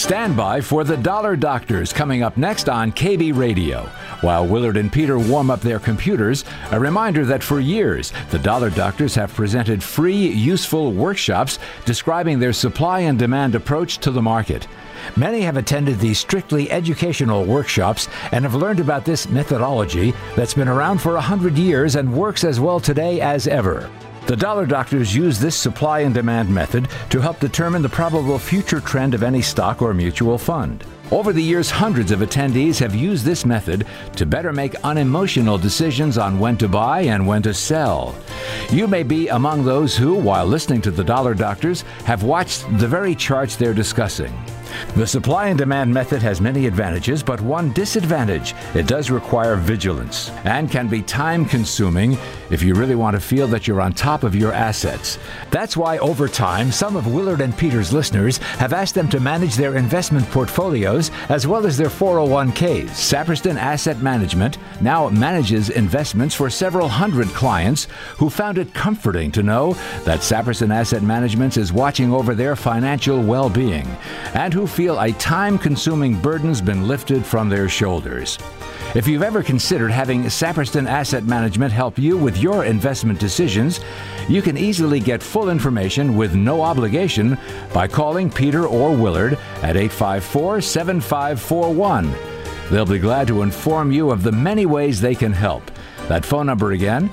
Stand by for the Dollar Doctors coming up next on KB Radio. While Willard and Peter warm up their computers, a reminder that for years, the Dollar Doctors have presented free, useful workshops describing their supply and demand approach to the market. Many have attended these strictly educational workshops and have learned about this methodology that's been around for 100 years and works as well today as ever. The Dollar Doctors use this supply and demand method to help determine the probable future trend of any stock or mutual fund. Over the years, hundreds of attendees have used this method to better make unemotional decisions on when to buy and when to sell. You may be among those who, while listening to the Dollar Doctors, have watched the very charts they're discussing. The supply and demand method has many advantages, but one disadvantage: it does require vigilance and can be time-consuming if you really want to feel that you're on top of your assets. That's why, over time, some of Willard and Peter's listeners have asked them to manage their investment portfolios as well as their 401ks. Saperston Asset Management now manages investments for several hundred clients who found it comforting to know that Saperston Asset Management is watching over their financial well-being, and who feel a time-consuming burden's been lifted from their shoulders. If you've ever considered having Saperston Asset Management help you with your investment decisions, you can easily get full information with no obligation by calling Peter or Willard at 854-7541. They'll be glad to inform you of the many ways they can help. That phone number again,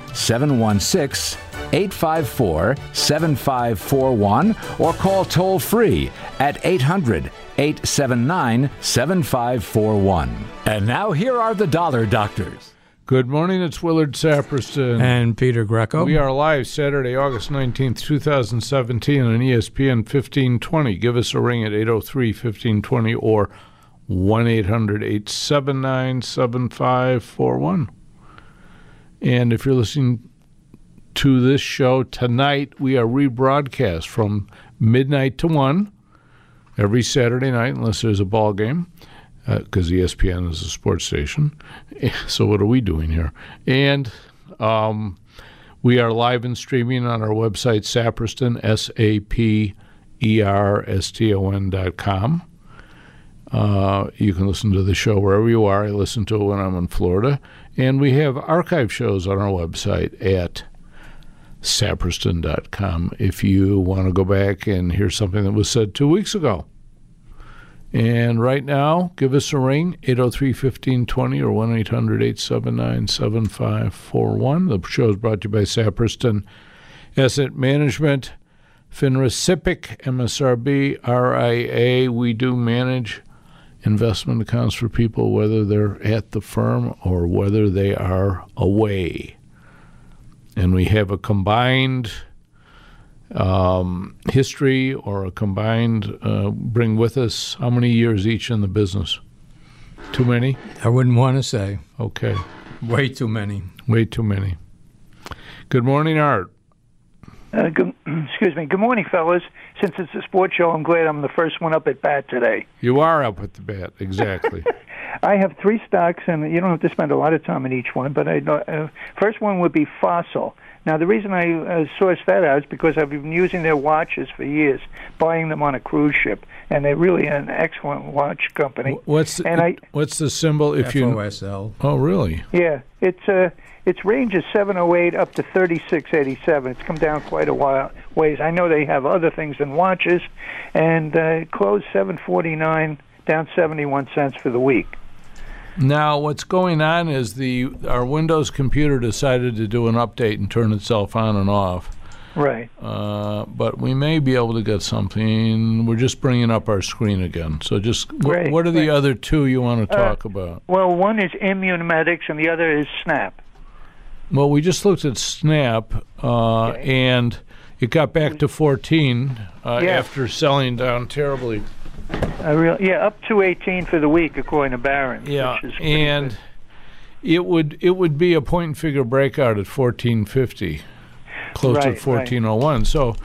716-854-7541, or call toll-free at 800-879-7541. And now here are the Dollar Doctors. Good morning, it's Willard Saperston. And Peter Greco. We are live Saturday, August 19th, 2017 on ESPN 1520. Give us a ring at 803-1520 or 1-800-879-7541. And if you're listening to this show tonight, we are rebroadcast from midnight to 1 every Saturday night, unless there's a ball game, because ESPN is a sports station. So what are we doing here? And we are live and streaming on our website, Saperston, SAPERSTON.com. You can listen to the show wherever you are. I listen to it when I'm in Florida. And we have archive shows on our website at Saperston.com if you want to go back and hear something that was said 2 weeks ago. And right now, give us a ring, 803-1520 or 1-800-879-7541. The show is brought to you by Saperston Asset Management, FINRA SIPC, MSRB, RIA. We do manage investment accounts for people, whether they're at the firm or whether they are away. And we have a combined history or a combined bring with us how many years each in the business? Too many? I wouldn't want to say. Okay. Way too many. Way too many. Good morning, Art. Excuse me. Good morning, fellas. Since it's a sports show, I'm glad I'm the first one up at bat today. You are up at the bat, exactly. I have three stocks, and you don't have to spend a lot of time on each one, but first one would be Fossil. Now, the reason I sourced that out is because I've been using their watches for years, buying them on a cruise ship, and they're really an excellent watch company. What's the symbol? If FOSL. Oh, really? Yeah, its range is 708 up to 3687. It's come down quite a ways. I know they have other things than watches, and it closed 749, down 71 cents for the week. Now, what's going on is our Windows computer decided to do an update and turn itself on and off. Right. But we may be able to get something. We're just bringing up our screen again. So just what are the other two you want to talk about? Well, one is Immunomedics and the other is Snap. Well, we just looked at Snap, and it got back to 14 after selling down terribly. Up to 18 for the week, according to Barron. Yeah, and it would be a point and figure breakout at 1450, close to 1401. Right. So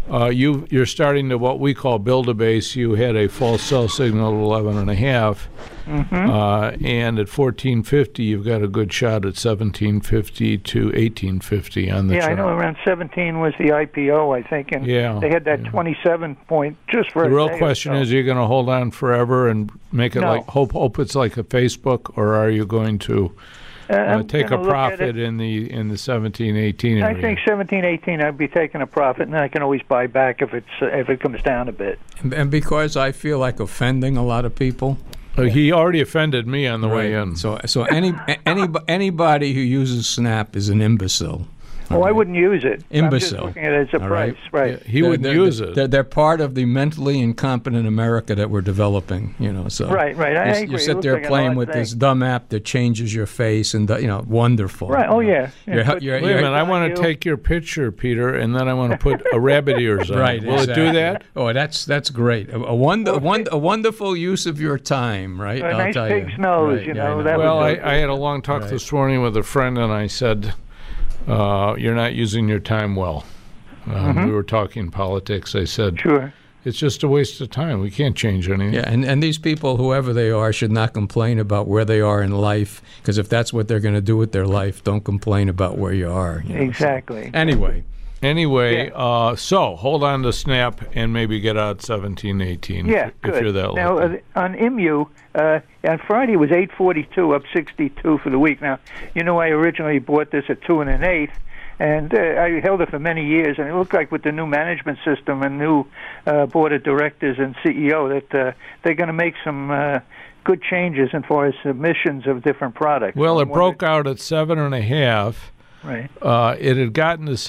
you're starting to what we call build a base. You had a false sell signal at 11.5, and at 14.50, you've got a good shot at 17.50 to 18.50 on the chart. I know around 17 was the IPO, I think, and they had that 27 point just for the a real day question or so. is, are you going to hold on forever and make it like hope it's like a Facebook, or are you going to take a profit in the 17, 18 area? I think 17, 18, I'd be taking a profit, and then I can always buy back if it comes down a bit. And because I feel like offending a lot of people. He already offended me on the way in. So anybody who uses Snap is an imbecile. Oh, I wouldn't use it. Imbecile. I'm just looking at it as a price, right? Yeah, he wouldn't use it. They're part of the mentally incompetent America that we're developing, So right. I agree. You sit there playing with this dumb app that changes your face, and wonderful. Right. Oh yeah. Wait a minute. I want to take your picture, Peter, and then I want to put a rabbit ears on. Right. Will it do that? Oh, that's great. A wonderful use of your time, right? A nice pig's nose, I had a long talk this morning with a friend, and I said, you're not using your time well. We were talking politics. I said, sure, it's just a waste of time. We can't change anything. Yeah, and these people, whoever they are, should not complain about where they are in life, because if that's what they're going to do with their life, don't complain about where you are. Exactly. So, anyway, so hold on to Snap and maybe get out 17, 18 if you're that now, lucky. On IMU, on Friday it was 842, up 62 for the week. Now, I originally bought this at 2 1/8, and I held it for many years, and it looked like with the new management system and new board of directors and CEO that they're going to make some good changes as far as submissions of different products. Well, it broke out at 7.5. Right. It had gotten to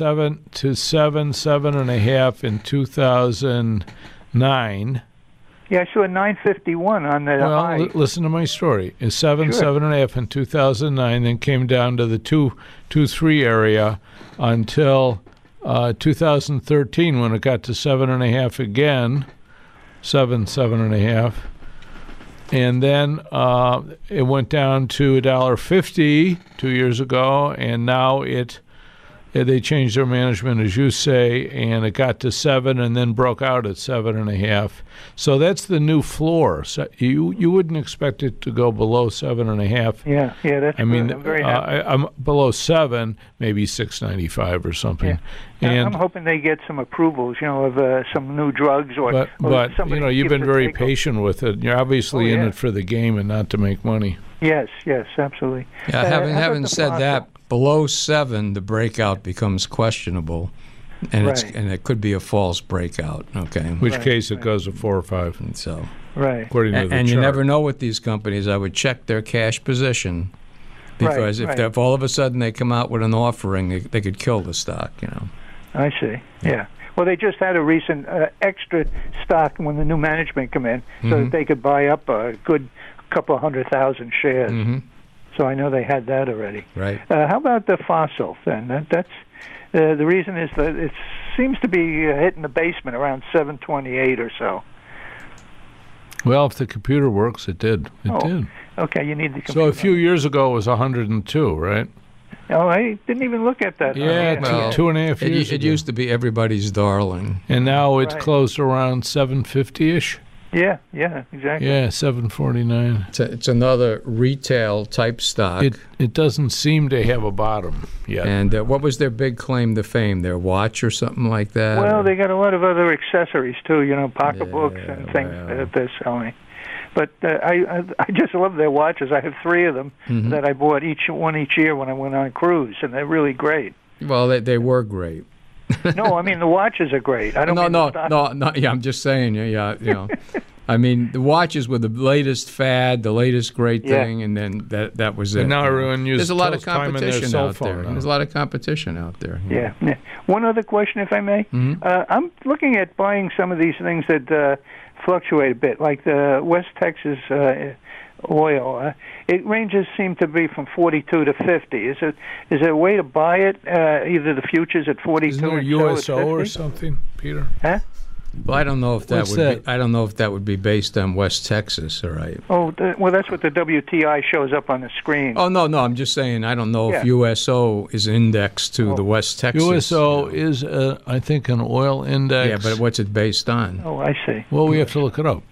7.5 in 2009. Yeah, I saw 951 on the high. Well, listen to my story. It's 7.5 in 2009, then came down to the 2.3 area until 2013 when it got to 7.5 again, 7.5. And then it went down to $1.50 2 years ago, and now they changed their management, as you say, and it got to 7 and then broke out at 7.5. So that's the new floor. So you wouldn't expect it to go below 7.5. Yeah, that's I mean, I'm very happy. I'm below 7, maybe 6.95 or something. Yeah. And I'm hoping they get some approvals, of some new drugs or. But you've been very patient with it. You're obviously in it for the game and not to make money. Yes, absolutely. Yeah, having said that, below 7, the breakout becomes questionable, and it could be a false breakout. Okay, in which case it goes to 4 or 5. And so, according to the and chart. you never know with these companies. I would check their cash position, because if all of a sudden they come out with an offering, they could kill the stock. I see. Yeah. Well, they just had a recent extra stock when the new management come in, so that they could buy up a good couple 100,000 shares. So I know they had that already. Right. How about the fossil then? That's the reason is that it seems to be hitting the basement around 728 or so. Well, if the computer works, it did. It did. Okay, you need the computer. So a few years ago it was 102, right? Oh, I didn't even look at that. Yeah, 2.5 years ago. It used to be everybody's darling. And now it's closed around 750-ish. Yeah, exactly. Yeah, 749. It's another retail type stock. It doesn't seem to have a bottom yet. And what was their big claim to fame? Their watch or something like that? Well, they got a lot of other accessories too. Pocketbooks and things that they're selling. But I just love their watches. I have 3 of them that I bought each year when I went on a cruise, and they're really great. Well, they were great. No, I mean the watches are great. I don't. No. Yeah, I'm just saying. Yeah. I mean, the watches were the latest fad, the latest great thing, and then that was it. And now everyone uses. There's a lot of competition out there. Now. There's a lot of competition out there. Yeah. One other question, if I may. I'm looking at buying some of these things that fluctuate a bit, like the West Texas oil. It ranges seem to be from 42 to 50. Is there a way to buy it? Either the futures at 42 Isn't there and USO at 50? or something, Peter? Huh? Well, I don't know if that What's would. that? I don't know if that would be based on West Texas. All right. Oh, well, that's what the WTI shows up on the screen. Oh no, I'm just saying. I don't know if USO is indexed to the West Texas. USO is, I think, an oil index. Yeah, but what's it based on? Oh, I see. Well, we have to look it up.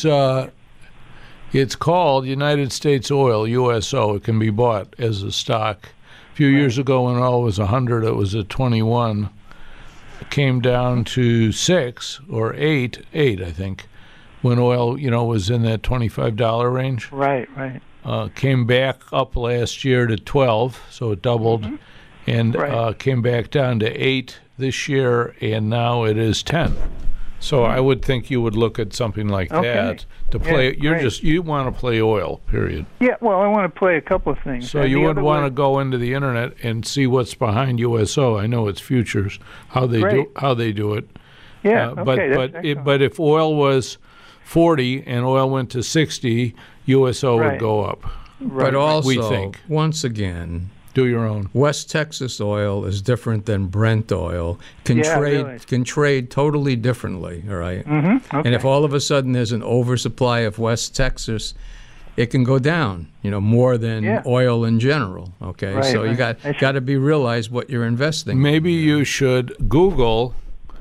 It's called United States Oil, USO. It can be bought as a stock. A few years ago when oil was 100, it was at 21. It came down to 6 or 8, I think, when oil, was in that $25 range. Right. Came back up last year to 12, so it doubled, and came back down to 8 this year, and now it is 10. So I would think you would look at something like that to play. You want to play oil, period. Yeah, well, I want to play a couple of things. So you would want to go into the internet and see what's behind USO. I know it's futures, how they do it. Yeah, but if oil was 40 and oil went to 60, USO would go up. But also, we think. Once again, do your own. West Texas oil is different than Brent oil. Can trade totally differently. All right. Mm-hmm. Okay. And if all of a sudden there's an oversupply of West Texas, it can go down. More than oil in general. Okay. So you got to realize what you're investing. Maybe you should Google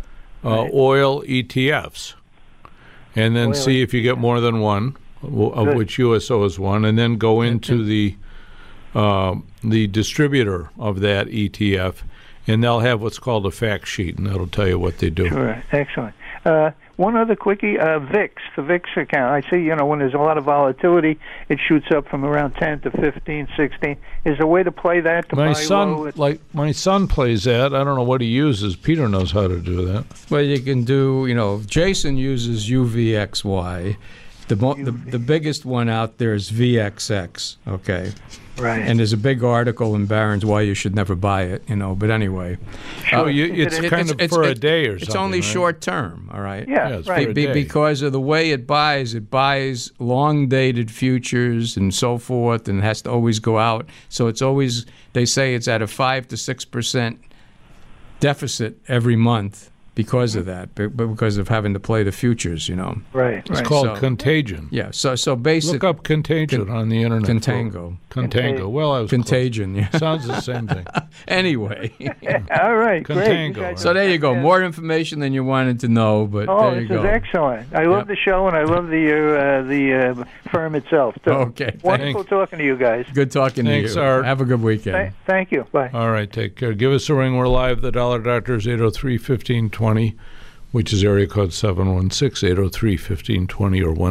oil ETFs, and then see if you get more than one, of which USO is one, and then go into the distributor of that ETF, and they'll have what's called a fact sheet, and that'll tell you what they do. Sure, excellent. One other quickie, VIX, the VIX account. I see, when there's a lot of volatility, it shoots up from around 10 to 15, 16. Is there a way to play that? My son plays that. I don't know what he uses. Peter knows how to do that. Well, you can do, Jason uses UVXY. The biggest one out there is VXX, okay? Right. And there's a big article in Barron's why you should never buy it, But anyway. Sure. It's for a day or something. It's only short term, all right? Yeah, it's for a day. Because of the way it buys long-dated futures and so forth, and it has to always go out. So it's always, they say it's at a 5 to 6% deficit every month. Because of that, but because of having to play the futures, Right. It's called Contagion. Yeah. So basically, look up Contagion on the internet. Contango. Well, I was Contagion. Close. Yeah. Sounds the same thing. Anyway. All right. Contango. Great. So there you go. More information than you wanted to know, but there you go. This is excellent. I love the show, and I love the firm itself. So okay. Wonderful talking to you guys. Good talking to you. Thanks, Art. Have a good weekend. Thank you. Bye. All right. Take care. Give us a ring. We're live. The Dollar Doctor is 803-1520. Which is area code 716-803-1520 or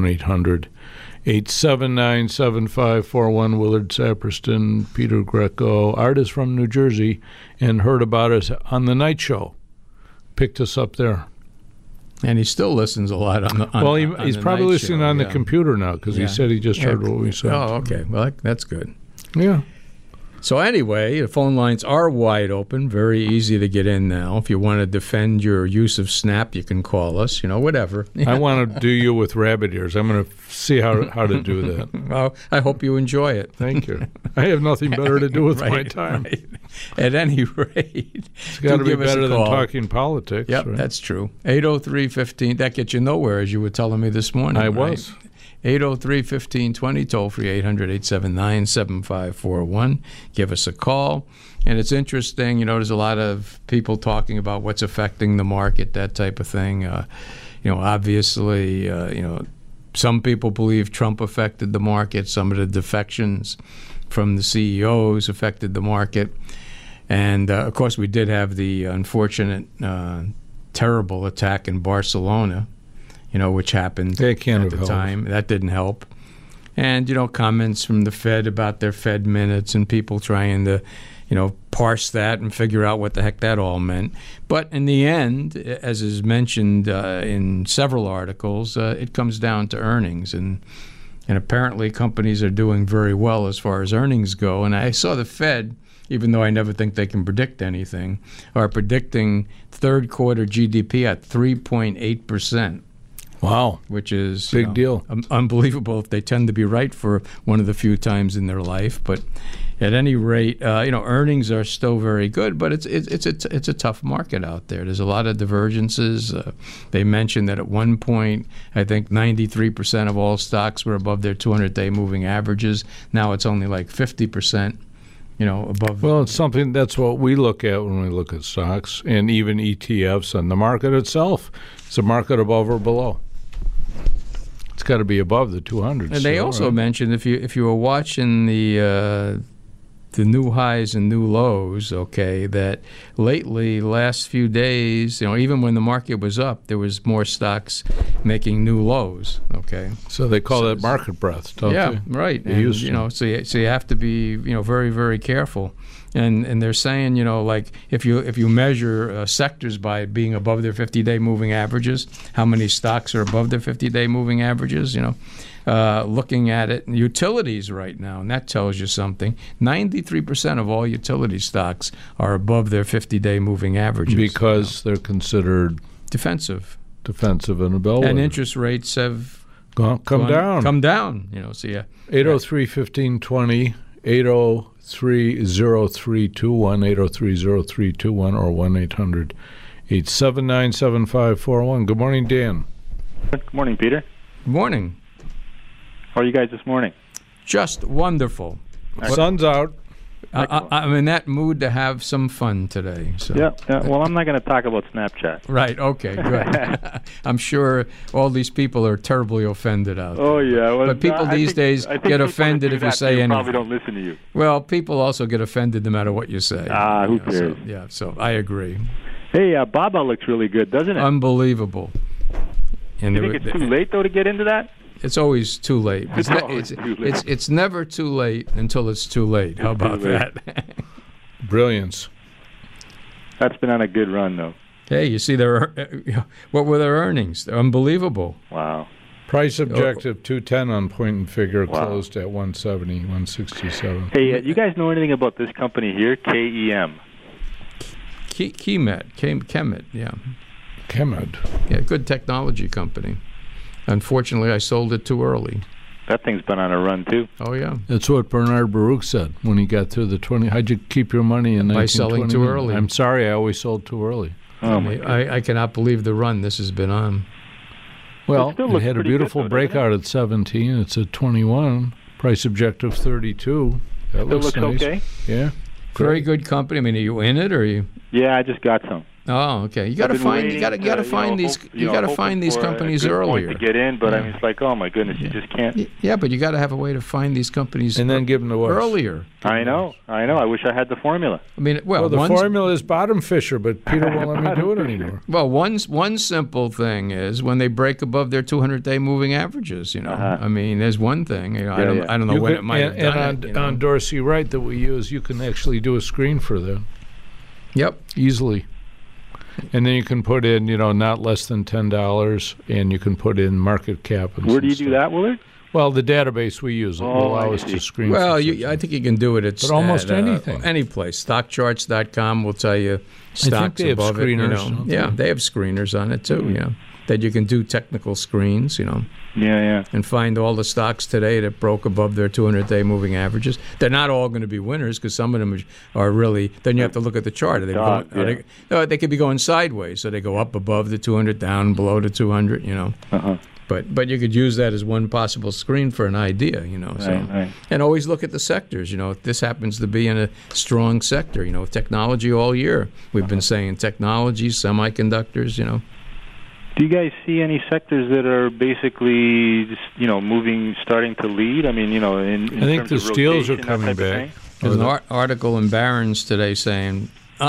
1-800-879-7541. Willard Saperston, Peter Greco. Art is from New Jersey and heard about us on the night show. Picked us up there. And he still listens a lot on the he's probably listening on the computer now because he said he just heard what we said. Oh, okay. Well, that's good. Yeah. So anyway, the phone lines are wide open, very easy to get in now. If you want to defend your use of Snap, you can call us, whatever. I want to do you with rabbit ears. I'm going to see how to do that. Well, I hope you enjoy it. Thank you. I have nothing better to do with my time. Right. At any rate, it's got to be better than talking politics. Yep, right? That's true. 803-15, that gets you nowhere, as you were telling me this morning. I was. 803-1520, toll-free 800-879-7541. Give us a call. And it's interesting, there's a lot of people talking about what's affecting the market, that type of thing. Obviously, some people believe Trump affected the market. Some of the defections from the CEOs affected the market. And, of course, we did have the unfortunate, terrible attack in Barcelona, which happened at the time. That didn't help. And, comments from the Fed about their Fed minutes and people trying to, parse that and figure out what the heck that all meant. But in the end, as is mentioned in several articles, it comes down to earnings. And apparently companies are doing very well as far as earnings go. And I saw the Fed, even though I never think they can predict anything, are predicting third quarter GDP at 3.8%. Wow. Which is big deal. Unbelievable if they tend to be right for one of the few times in their life. But at any rate, earnings are still very good, but it's a tough market out there. There's a lot of divergences. They mentioned that at one point, I think 93% of all stocks were above their 200-day moving averages. Now it's only like 50%. Above. Well, it's something that's what we look at when we look at stocks and even ETFs and the market itself. It's a market above or below. It's got to be above the 200. And they also mentioned if you were watching the new highs and new lows, okay, that lately, last few days, even when the market was up, there was more stocks making new lows, okay. So they call that market breadth, don't they? Yeah, right. And, so you have to be, very, very careful. And they're saying, like if you measure sectors by being above their 50-day moving averages, how many stocks are above their 50-day moving averages, looking at it, utilities right now, and that tells you something. 93% of all utility stocks are above their 50-day moving averages. Because they're considered defensive and a bellwether. And interest rates have come down. So yeah. 803-1520, 803-0321, 803-0321, or 1-800-879-7541. Good morning, Dan. Good morning, Peter. Good morning. How are you guys this morning? Just wonderful. Sun's out. I'm in that mood to have some fun today. So. Yeah. Well, I'm not going to talk about Snapchat. Right. Okay. Good. I'm sure all these people are terribly offended out there. Oh yeah. Well, but people these days get offended if you say anything. Probably don't listen to you. Well, people also get offended no matter what you say. Who cares? So I agree. Hey, Baba looks really good, doesn't it? Unbelievable. And you think it's too late though to get into that? It's always too late. It's never too late until it's too late. How about that? Brilliance. That's been on a good run, though. Hey, you see, what were their earnings? They're unbelievable. Wow. Price objective 210 on point and figure, closed at 170, 167. Hey, you guys know anything about this company here, KEM? Chemed, yeah. Chemed. Yeah, good technology company. Unfortunately, I sold it too early. That thing's been on a run, too. Oh, yeah. That's what Bernard Baruch said when he got through the 20. How'd you keep your money in by selling too early? I'm sorry, I always sold too early. I cannot believe the run this has been on. Well, it had a beautiful breakout at 17. It's at 21. Price objective 32. That looks nice. Okay. Yeah. Very good company. I mean, are you in it or are you? Yeah, I just got some. Oh, okay. You got to find these companies earlier to get in, but I mean, it's like, oh my goodness, you just can't. Yeah, but you got to have a way to find these companies and then give them to us earlier. I know. I wish I had the formula. I mean, well the formula is bottom fisher, but Peter won't let me do it anymore. Well, one simple thing is when they break above their 200-day moving averages. I mean, there's one thing. I don't know when it might have done it. On Dorsey Wright that we use, you can actually do a screen for that. Yep, easily. And then you can put in, not less than $10, and you can put in market cap. And where do you do that, Willard? Well, the database we use will allow us to screen. Well, I think you can do it at almost anything. Any place. Stockcharts.com will tell you stocks above it. Yeah, they have screeners on it too. That you can do technical screens. Yeah. And find all the stocks today that broke above their 200-day moving averages. They're not all going to be winners because some of them are really. Then you have to look at the chart. They could be going sideways, so they go up above the 200, down below the 200. But you could use that as one possible screen for an idea. Right. And always look at the sectors. If this happens to be in a strong sector. Technology all year. We've been saying technology, semiconductors. Do you guys see any sectors that are basically just, moving, starting to lead? I mean, in I think the steels are coming back. There's an article in Barron's today saying,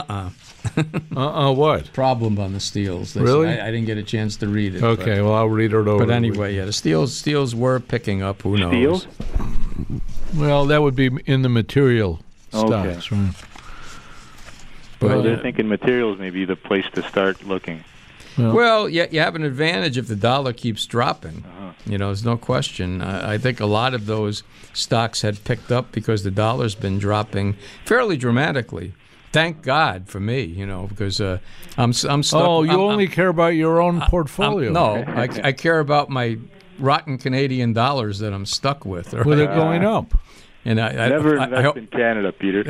what? Problem on the steels. Really? I didn't get a chance to read it. Okay, well, I'll read it over. But anyway, the steels were picking up. Who knows? Steels? Well, that would be in the material stocks, right? But they're thinking materials may be the place to start looking. Well, you have an advantage if the dollar keeps dropping. There's no question. I think a lot of those stocks had picked up because the dollar's been dropping fairly dramatically. Thank God for me, because I'm stuck. Oh, you only care about your own portfolio. No, I care about my rotten Canadian dollars that I'm stuck with. With it going up. And Never invest in Canada, Peter.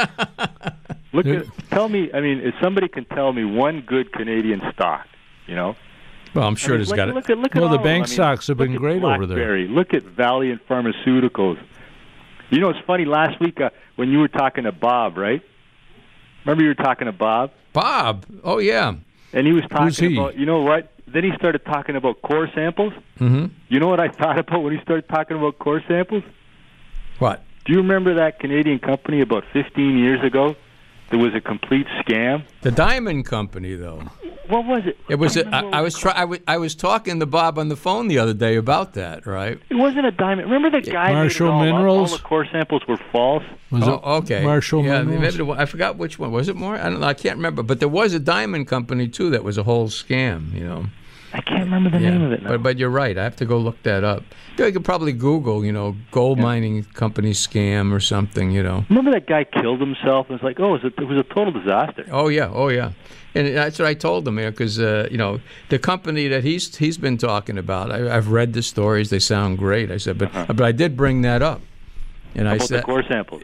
Tell me. I mean, if somebody can tell me one good Canadian stock, you know. Well, I'm sure there's got it. Look at Well, the all bank of them. stocks have been great over there. BlackBerry. Look at Valiant Pharmaceuticals. You know, it's funny. Last week when you were talking to Bob, right? Remember you were talking to Bob? Bob. Oh, yeah. And he was Who's talking he? about, you know what? Then he started talking about core samples. Mm-hmm. You know what I thought about when he started talking about core samples? What? Do you remember that Canadian company about 15 years ago that was a complete scam? The Diamond Company, though. What was it? It was. I was talking to Bob on the phone the other day about that. Right. It wasn't a diamond. Remember the guy Marshall made it all Minerals? Up? All the core samples were false. Was it okay. Marshall yeah, Minerals? maybe I forgot which one. Was it more? I don't know. I can't remember. But there was a Diamond Company too that was a whole scam. You know. I can't remember the name of it now. But you're right. I have to go look that up. You could probably Google, gold mining company scam or something. Remember that guy killed himself? It was like, it was a total disaster. Oh yeah. And that's what I told him, because the company that he's been talking about. I've read the stories; they sound great. I said, but I did bring that up, and about I said the core samples.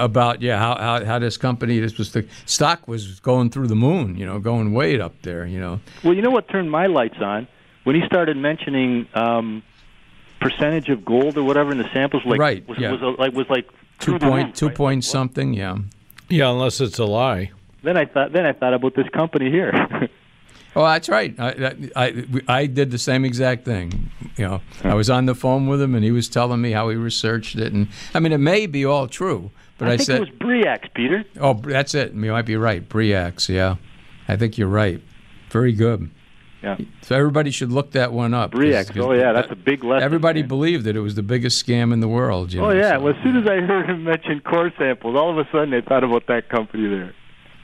How this company, the stock was going through the moon, going way up there, Well, you know what turned my lights on when he started mentioning percentage of gold or whatever in the samples, was like 2 point something, yeah. Yeah, unless it's a lie. Then I thought about this company here. Oh, that's right. I did the same exact thing. I was on the phone with him, and he was telling me how he researched it. And I mean, it may be all true, but I said it was Briax, Peter. Oh, that's it. You might be right. Briax, yeah. I think you're right. Very good. Yeah. So everybody should look that one up. Briax. Oh yeah, that's a big lesson. Everybody believed that it was the biggest scam in the world. Oh yeah. Well, as soon as I heard him mention core samples, all of a sudden I thought about that company there.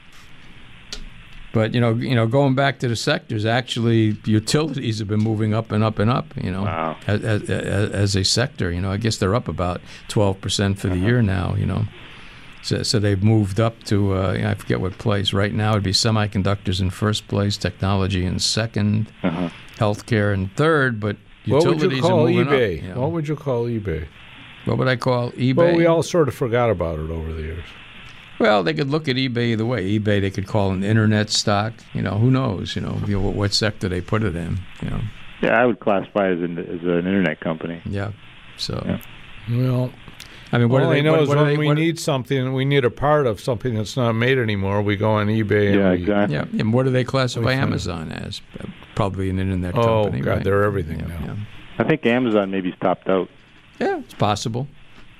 But going back to the sectors, actually, utilities have been moving up and up and up. Wow. as a sector. I guess they're up about 12% for the year now. So they've moved up to I forget what place. Right now, it'd be semiconductors in first place, technology in second, healthcare in third. But utilities are moving eBay? up. What would you call eBay? What would I call eBay? Well, we all sort of forgot about it over the years. Well, they could look at eBay either way. eBay they could call an internet stock. Who knows? What sector they put it in. Yeah, I would classify it as an internet company. Yeah. So. Yeah. Well, I mean, all I know is when we need something, we need a part of something that's not made anymore. We go on eBay. Yeah, exactly. Yeah, and what do they classify Amazon as? Probably an internet company. Oh God, right? they're everything now. Yeah. I think Amazon maybe topped out. Yeah, it's possible.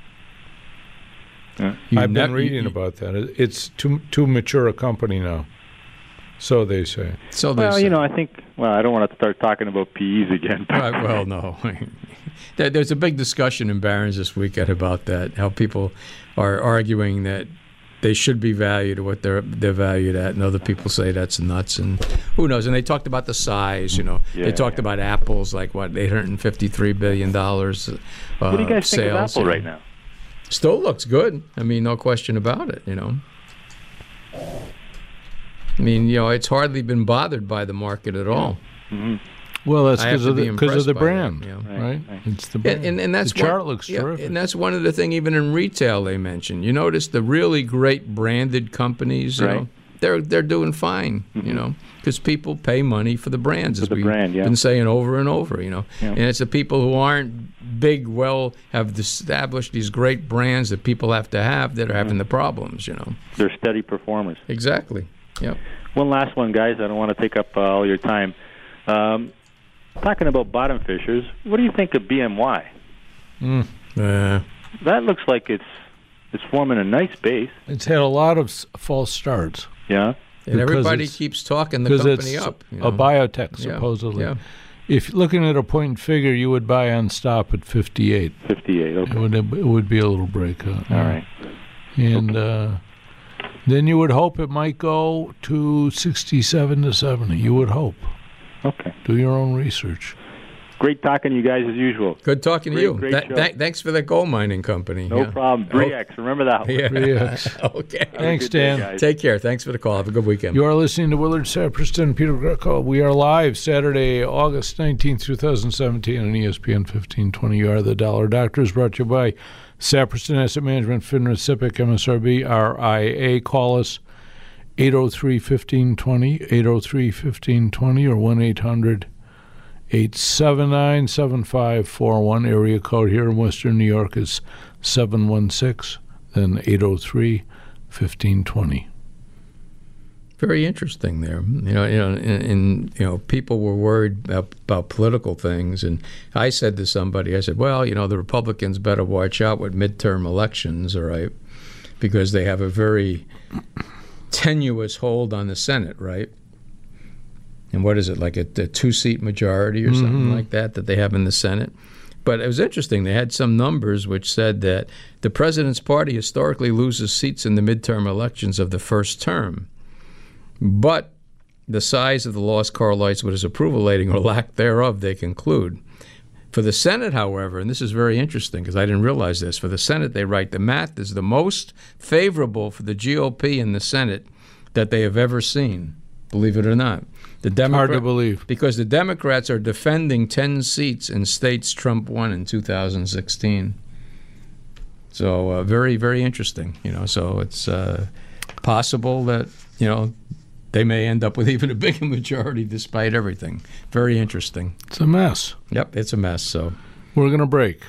Yeah. I've been reading about that. It's too mature a company now. So they say. So they say. I think. Well, I don't want to start talking about PEs again. Well, no. There's a big discussion in Barron's this weekend about that. How people are arguing that they should be valued at what they're valued at, and other people say that's nuts. And who knows? And they talked about the size. They talked about Apple's $853 billion. What do you guys think of Apple right now? Still looks good. I mean, no question about it. I mean, it's hardly been bothered by the market at all. Mm-hmm. Well, that's because of the brand, that, right? It's the brand. And that's the chart looks terrific. And that's one of the things, even in retail, they mentioned. You notice the really great branded companies, they're doing fine, because people pay money for the brands, as we've been saying over and over, And it's the people who aren't big, have established these great brands that people have to have that are having the problems, They're steady performers. Exactly. Yep. One last one, guys. I don't want to take up all your time. Talking about bottom fishers, what do you think of BMY? That looks like it's forming a nice base. It's had a lot of false starts. Yeah. And everybody kekeeps talking the company up. A biotech, supposedly. Yeah. If looking at a point and figure, you would buy on stop at 58. 58, okay. It would be a little breakout. All right. And then you would hope it might go to 67 to 70. You would hope. Okay. Do your own research. Great talking to you guys as usual. Good talking to you. Great thanks for the gold mining company. No problem. Bre-X, remember that one. Yeah. Bre-X. Okay. Thanks, Dan. Day, take care. Thanks for the call. Have a good weekend. You are listening to Willard Saperston, Peter Greco. We are live Saturday, August 19th, 2017 on ESPN 1520. You are the Dollar Doctors, brought to you by Saperston Asset Management, FINRA, SIPC, MSRB, RIA. Call us 803-1520, 803-1520, or 1-800-879-7541. Area code here in Western New York is 716, then 803-1520. Very interesting there. People were worried about political things, and I said to somebody, I said, well, the Republicans better watch out with midterm elections, all right, because they have a very tenuous hold on the Senate, right? And what is it, like a two-seat majority or something like that they have in the Senate? But it was interesting. They had some numbers which said that the president's party historically loses seats in the midterm elections of the first term. But the size of the loss correlates with his approval rating or lack thereof, they conclude. For the Senate, however, and this is very interesting because I didn't realize this, for the Senate they write the math is the most favorable for the GOP in the Senate that they have ever seen, believe it or not. Hard to believe. Because the Democrats are defending 10 seats in states Trump won in 2016. So very, very interesting. So it's possible that, they may end up with even a bigger majority despite everything. Very interesting. It's a mess. Yep, it's a mess. So we're going to break.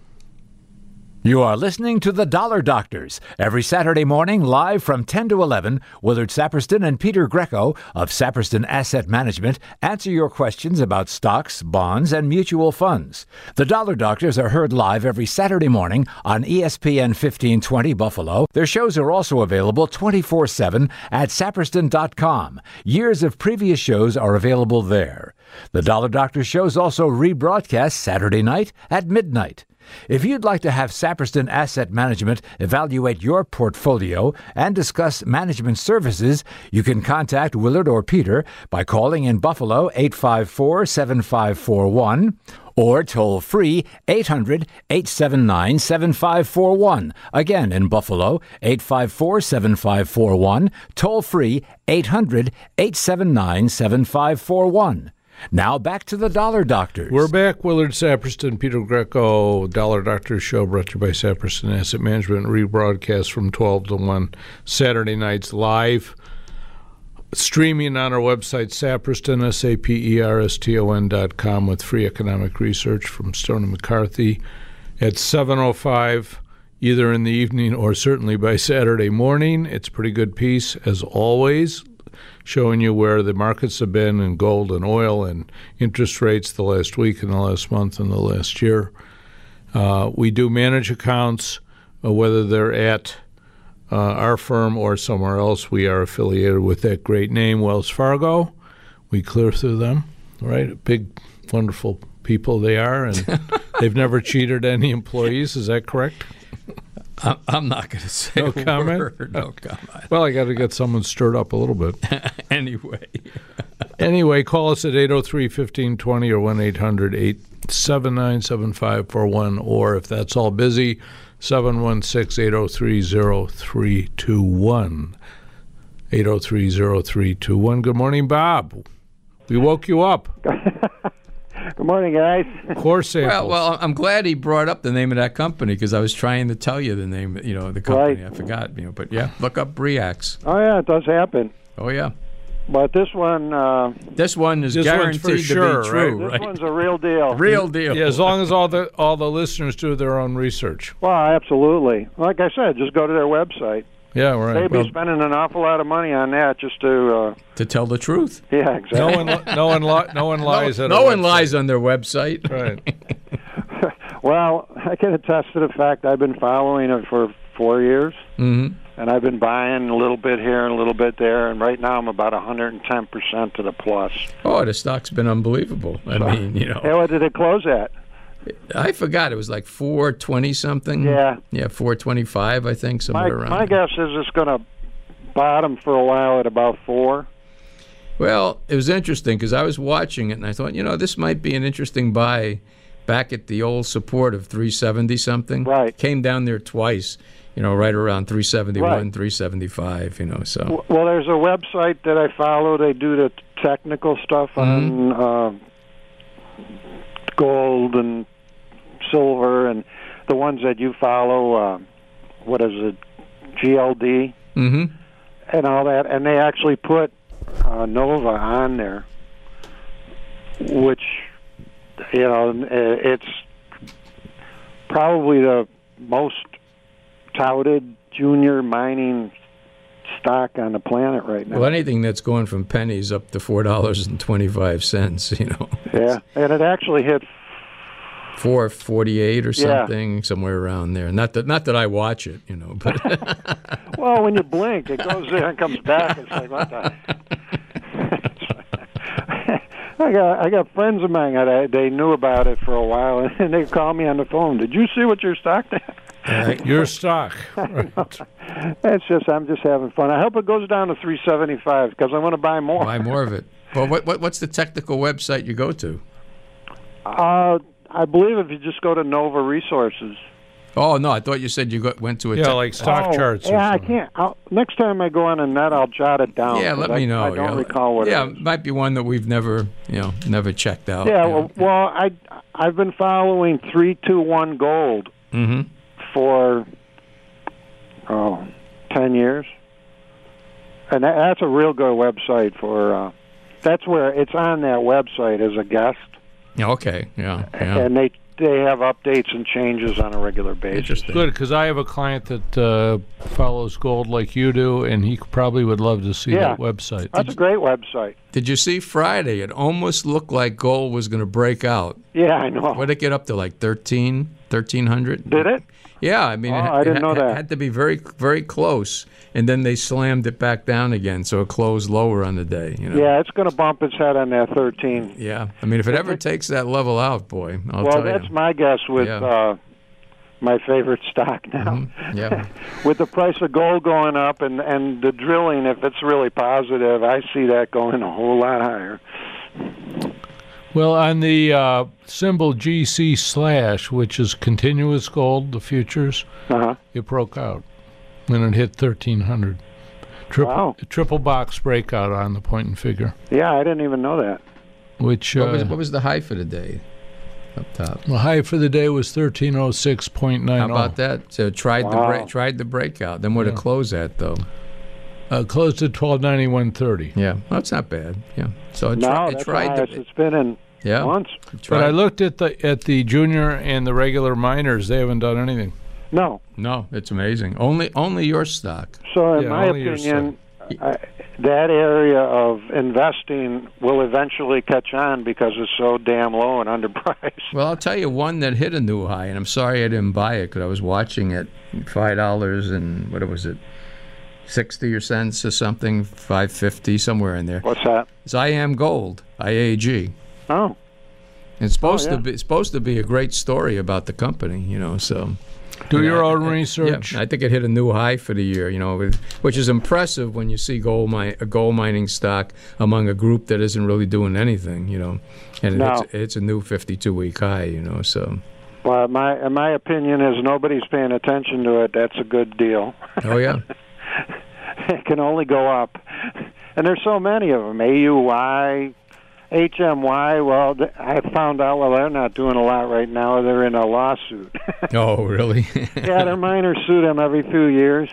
You are listening to The Dollar Doctors. Every Saturday morning, live from 10 to 11, Willard Saperston and Peter Greco of Saperston Asset Management answer your questions about stocks, bonds, and mutual funds. The Dollar Doctors are heard live every Saturday morning on ESPN 1520 Buffalo. Their shows are also available 24/7 at saperston.com. Years of previous shows are available there. The Dollar Doctors shows also rebroadcast Saturday night at midnight. If you'd like to have Saperston Asset Management evaluate your portfolio and discuss management services, you can contact Willard or Peter by calling in Buffalo 854-7541 or toll-free 800-879-7541. Again, in Buffalo, 854-7541, toll-free 800-879-7541. Now back to the Dollar Doctors. We're back. Willard Saperston, Peter Greco, Dollar Doctors show brought to you by Saperston Asset Management, rebroadcast from 12 to 1 Saturday nights live. Streaming on our website, Saperston, SAPERSTON.com, with free economic research from Stone and McCarthy at 7:05, either in the evening or certainly by Saturday morning. It's a pretty good piece, as always, showing you where the markets have been in gold and oil and interest rates the last week and the last month and the last year. We do manage accounts, whether they're at our firm or somewhere else. We are affiliated with that great name, Wells Fargo. We clear through them, right? Big, wonderful people they are, and they've never cheated any employees. Is that correct? I'm not going to say no comment. Word. No comment. Well, I got to get someone stirred up a little bit. Anyway, call us at 803-1520 or 1-800-879-7541, or if that's all busy, 716-803-0321. 803-0321. Good morning, Bob. We woke you up. Good morning, guys. Core samples. Well, I'm glad he brought up the name of that company because I was trying to tell you the name, the company. Right. I forgot, but yeah, look up Bre-X. Oh yeah, it does happen. Oh yeah. But this one, this one is guaranteed to be true. This one's a real deal. Real deal. Yeah, as long as all the listeners do their own research. Well, absolutely. Like I said, just go to their website. Yeah, right. They'd be spending an awful lot of money on that just to tell the truth. Yeah, exactly. No one lies. No one lies on their website. Right. Well, I can attest to the fact I've been following it for 4 years, and I've been buying a little bit here and a little bit there, and right now I'm about 110% to the plus. Oh, the stock's been unbelievable. I mean, Hey, what did it close at? I forgot. It was like 420 something. Yeah. Yeah, 425, I think, somewhere around. My guess is it's going to bottom for a while at about 4. Well, it was interesting because I was watching it and I thought, this might be an interesting buy back at the old support of 370 something. Right. Came down there twice, right around 371, right. 375, so. Well, there's a website that I follow. They do the technical stuff on gold and silver and the ones that you follow, what is it, GLD and all that. And they actually put Nova on there, which, it's probably the most touted junior mining stock on the planet right now. Well, anything that's going from pennies up to $4.25, Yeah, and it actually hit $4.48 or something, somewhere around there. Not that I watch it, but well, when you blink, it goes there and comes back. It's like, what the? I got friends of mine that they knew about it for a while, and they call me on the phone. Did you see what your stock did? Your stock. Right. It's just I'm just having fun. I hope it goes down to 375 because I want to buy more. Buy more of it. Well, what's the technical website you go to? I believe if you just go to Nova Resources. Oh no, I thought you said you went to a like stock charts. Yeah, I can't. Next time I go on a net, I'll jot it down. Yeah, let me know. I don't recall what. Yeah, it is. Might be one that we've never checked out. Yeah, well, I've been following 321 Gold for 10 years, and that's a real good website for. That's where it's on that website as a guest. Okay, yeah. And they have updates and changes on a regular basis. Good, because I have a client that follows gold like you do, and he probably would love to see that website. That's a great website. Did you see Friday? It almost looked like gold was going to break out. Yeah, I know. What did it get up to, like 1,300? Did it? Yeah, I mean, I didn't know that. It had to be very, very close, and then they slammed it back down again, so it closed lower on the day. Yeah, it's going to bump its head on that 13. Yeah, I mean, if it ever takes that level out, boy, I'll tell you. Well, that's my guess with my favorite stock now. Yeah. With the price of gold going up and the drilling, if it's really positive, I see that going a whole lot higher. Well, on the symbol GC/, which is continuous gold, the futures, it broke out when it hit 1,300. Triple box breakout on the point and figure. Yeah, I didn't even know that. Which what was the high for the day? Up top. The high for the day was 1306.90. How about that? So tried the breakout. Then what did it close at though? Closed at 1291.30. Yeah, well, that's not bad. Yeah, so it that's tried. It's been in months. But I looked at the junior and the regular miners. They haven't done anything. No, it's amazing. Only your stock. So in my opinion, that area of investing will eventually catch on because it's so damn low and underpriced. Well, I'll tell you one that hit a new high, and I'm sorry I didn't buy it because I was watching it, $5 and what was it, 60 or cents or something, $5.50, somewhere in there. What's that? It's IAM Gold, IAG. Oh. It's supposed to be a great story about the company, so. Do your own research. Yeah, I think it hit a new high for the year, which is impressive when you see a gold mining stock among a group that isn't really doing anything, and it's a new 52-week high, so. Well, in my opinion is nobody's paying attention to it. That's a good deal. Oh yeah. It can only go up, and there's so many of them. AUY, HMY. Well, I found out. Well, they're not doing a lot right now. They're in a lawsuit. Oh, really? Yeah, their miners sue them every few years.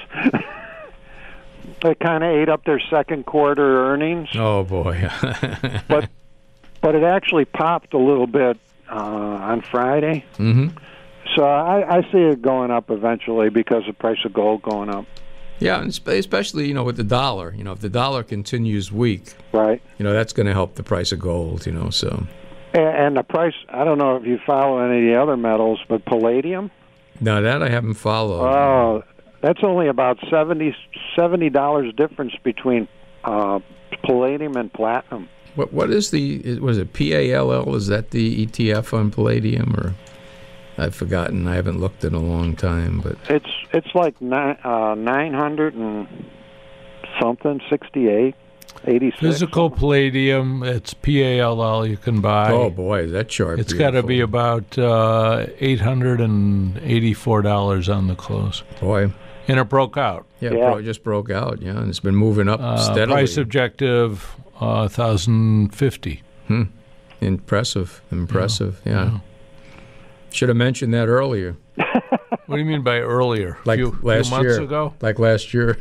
They kind of ate up their second quarter earnings. Oh boy. but it actually popped a little bit on Friday. Mm-hmm. So I see it going up eventually because of the price of gold going up. Yeah, especially, with the dollar. If the dollar continues weak, right? That's going to help the price of gold, so. And the price, I don't know if you follow any of the other metals, but palladium? No, that I haven't followed. Oh, that's only about $70 difference between palladium and platinum. What is was it PALL? Is that the ETF on palladium, or? I've forgotten. I haven't looked in a long time, but it's like 900 and something, 68. 86. Physical palladium, it's PALL you can buy. Oh, boy, is that sharp. It's got to be about $884 on the close. Boy. And it broke out. Yeah, it just broke out, and it's been moving up steadily. Price objective, $1,050. Impressive, yeah. Should have mentioned that earlier. What do you mean by earlier? Like few last months year. ago? Like last year.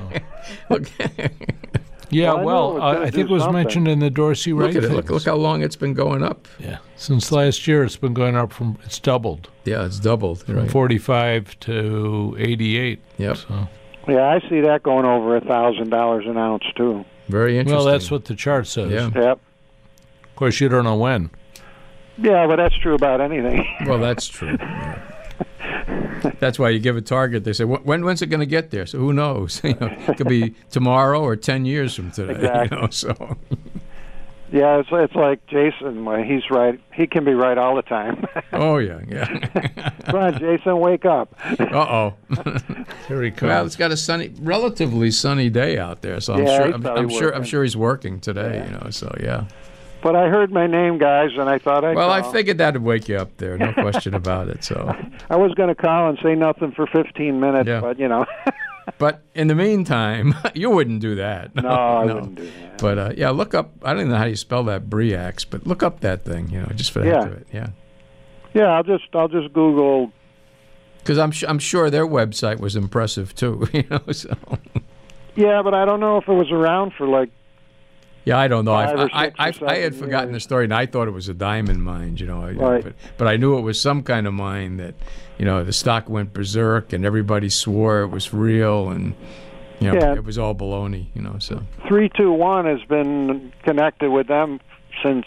Yeah, I think it was mentioned in the Dorsey Wright thing. Look how long it's been going up. Yeah, since last year it's been going up it's doubled. Yeah, it's doubled. From 45 to 88. Yep. So. Yeah, I see that going over $1,000 an ounce, too. Very interesting. Well, that's what the chart says. Yeah. Yep. Of course, you don't know when. Yeah, but that's true about anything. Well, that's true. Yeah. That's why you give a target. They say, when's it going to get there? So who knows? It could be tomorrow or 10 years from today. Exactly. So. Yeah, it's like Jason. He's right. He can be right all the time. Oh, yeah. Come on, Jason, wake up. Uh-oh. Here he comes. Well, it's got a relatively sunny day out there, so I'm sure he's working today, so yeah. But I heard my name, guys, and I thought I'd call. I figured that would wake you up there, no question about it. So I was going to call and say nothing for 15 minutes, but But in the meantime, you wouldn't do that. No, I wouldn't do that. But look up. I don't know how you spell that Briax, but look up that thing. Just for the heck of it. Yeah. Yeah, I'll just Google. Because I'm sure their website was impressive too. So. Yeah, but I don't know if it was around for like. Yeah, I don't know. I years. had forgotten the story, and I thought it was a diamond mine, Right. But I knew it was some kind of mine that, the stock went berserk, and everybody swore it was real, and it was all baloney, So 321 has been connected with them since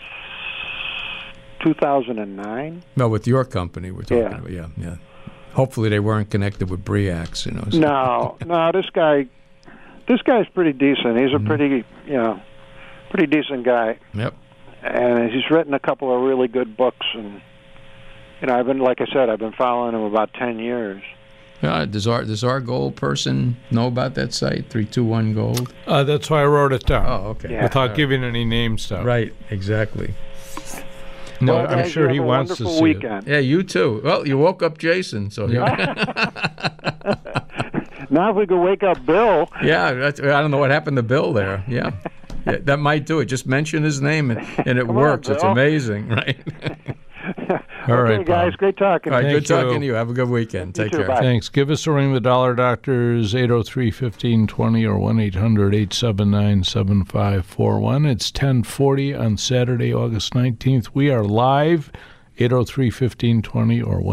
2009. No, with your company we're talking about. Yeah. Hopefully they weren't connected with Briax, So. No, this guy's pretty decent. He's a pretty decent guy. Yep. And he's written a couple of really good books, and I've been following him about 10 years. Does our gold person know about that site, 321 Gold? That's why I wrote it down. Oh, okay. Yeah. Without giving any names down. Right, exactly. No, well, I'm guys, sure he wants to see weekend. it. Yeah, you too. Well, you woke up Jason, so Now if we could wake up Bill. Yeah, I don't know what happened to Bill there. Yeah, that might do it. Just mention his name and it works. It's amazing, right? All right, guys. Bob. Great talking. All right, good talking to you. Have a good weekend. Take care. Bye. Thanks. Give us a ring. The Dollar Doctors, 803-1520 or 1-800-879-7541. It's 1040 on Saturday, August 19th. We are live, 803-1520 or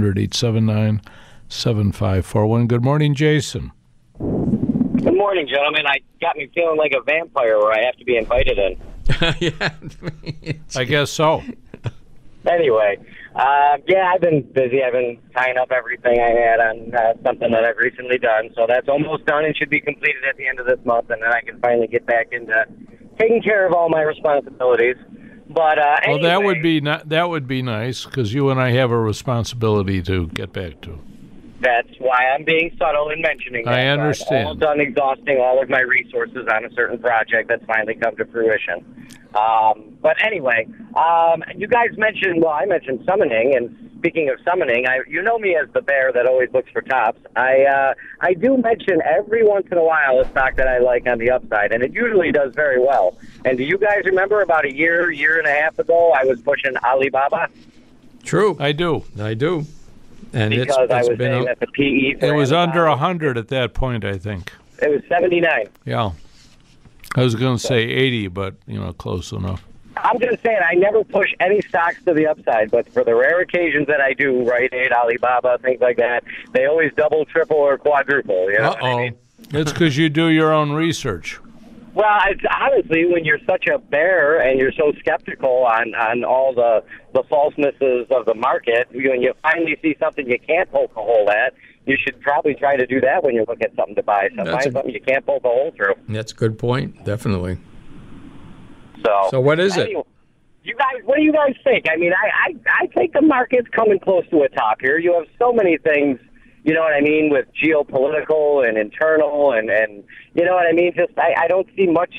1-800-879-7541. Good morning, Jason. Good morning, gentlemen. I got me feeling like a vampire where I have to be invited in. Yeah. I guess so. Anyway, I've been busy. I've been tying up everything I had on something that I've recently done. So that's almost done and should be completed at the end of this month, and then I can finally get back into taking care of all my responsibilities. But anyway, Well, that would be nice because you and I have a responsibility to get back to. That's why I'm being subtle in mentioning that. I understand. I'm all done exhausting all of my resources on a certain project that's finally come to fruition. But anyway, you guys mentioned, I mentioned summoning, and speaking of summoning, you know me as the bear that always looks for tops. I do mention every once in a while a stock that I like on the upside, and it usually does very well. And do you guys remember about a year and a half ago, I was pushing Alibaba? True. I do. And because I was saying that the PE... It was under 100 at that point, I think. It was 79. Yeah. I was going to say 80, but, close enough. I'm just saying I never push any stocks to the upside, but for the rare occasions that I do, Rite Aid, Alibaba, things like that, they always double, triple, or quadruple. You know what I mean? It's because you do your own research. Well, it's honestly, when you're such a bear and you're so skeptical on all the falsenesses of the market, when you finally see something you can't poke a hole at, you should probably try to do that when you look at something to buy. So find something you can't poke a hole through. That's a good point, definitely. So what is it? You guys, what do you guys think? I mean, I think the market's coming close to a top here. You have so many things, you know what I mean, with geopolitical and internal and you know what I mean? Just I don't see much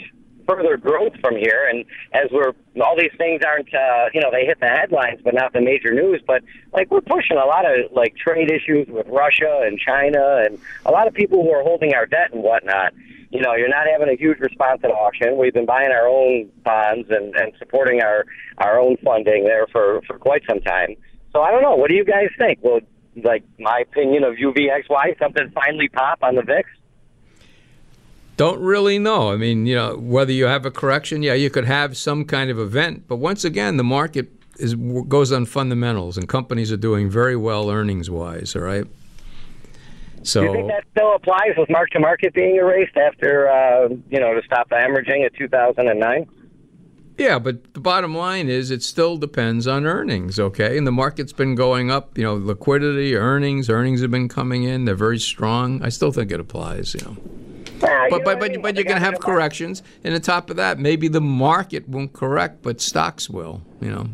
further growth from here. And as all these things aren't, they hit the headlines, but not the major news. But like we're pushing a lot of like trade issues with Russia and China, and a lot of people who are holding our debt and whatnot. You're not having a huge response at auction. We've been buying our own bonds and supporting our own funding there for quite some time. So I don't know. What do you guys think? Will, like, my opinion of UVXY, something finally pop on the VIX? Don't really know. I mean, whether you have a correction, you could have some kind of event. But once again, the market goes on fundamentals, and companies are doing very well earnings-wise, all right? So, do you think that still applies with mark-to-market being erased after, to stop the hemorrhaging at 2009? Yeah, but the bottom line is it still depends on earnings, okay? And the market's been going up, liquidity, earnings have been coming in. They're very strong. I still think it applies, But you're going to have corrections. And on top of that, maybe the market won't correct, but stocks will, And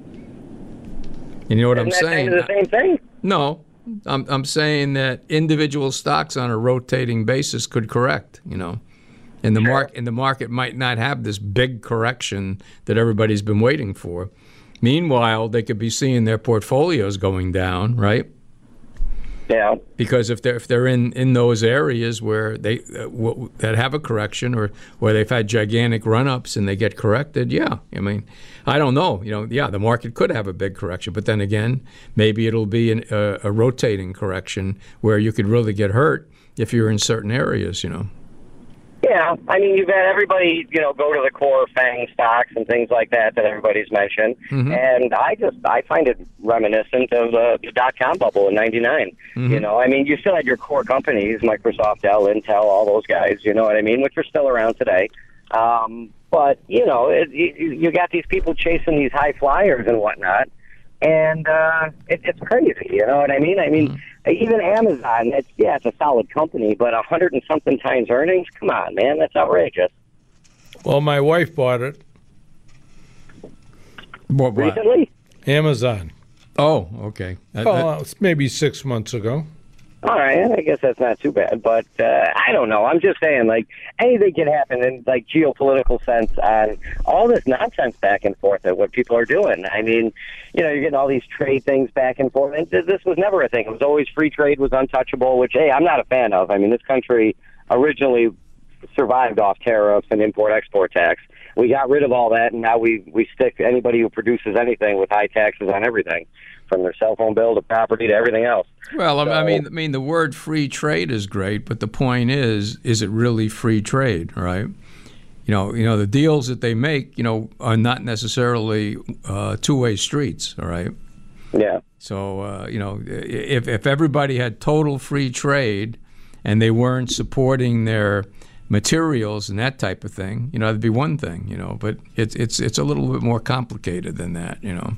you know what I'm saying? Isn't that the same thing? No. I'm saying that individual stocks on a rotating basis could correct, and the market might not have this big correction that everybody's been waiting for. Meanwhile, they could be seeing their portfolios going down, right? Yeah. Because if they're in those areas where that have a correction or where they've had gigantic run-ups and they get corrected, I don't know. The market could have a big correction, but then again, maybe it'll be a rotating correction where you could really get hurt if you're in certain areas, Yeah, I mean, you've had everybody, go to the core FANG stocks and things like that everybody's mentioned, and I find it reminiscent of the dot-com bubble in '99. I mean, you still had your core companies, Microsoft, Dell, Intel, all those guys, which are still around today. But you got these people chasing these high flyers and whatnot, and it's crazy. You know what I mean? I mean, even Amazon, it's a solid company, but 100 and something times earnings. Come on, man, that's outrageous. Well, my wife bought it. What? Recently? Amazon. Oh, okay. It's maybe 6 months ago. All right, I guess that's not too bad, but I don't know. I'm just saying, like, anything can happen in, like, geopolitical sense on all this nonsense back and forth of what people are doing. I mean, you're getting all these trade things back and forth, and this was never a thing. It was always free trade was untouchable, which, hey, I'm not a fan of. I mean, this country originally survived off tariffs and import-export tax. We got rid of all that, and now we stick anybody who produces anything with high taxes on everything, from their cell phone bill to property to everything else. Well, I mean, the word free trade is great, but the point is it really free trade, right? The deals that they make, are not necessarily two-way streets, all right? Yeah. So, if everybody had total free trade and they weren't supporting their materials and that type of thing, that'd be one thing, but it's a little bit more complicated than that,